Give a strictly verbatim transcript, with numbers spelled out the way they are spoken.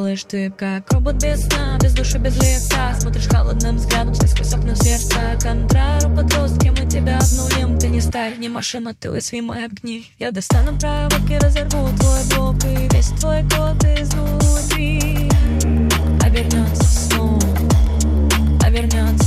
делаешь ты, как робот без сна, без души, без лица. Смотришь холодным взглядом сквозь окна сердца. Контрару подростки, мы тебя обнулим. Ты не сталь, не машина, ты уязвимый, обгни. Я достану проводки, разорву твой блок и весь твой код изнутри. Обернется снова, обернется.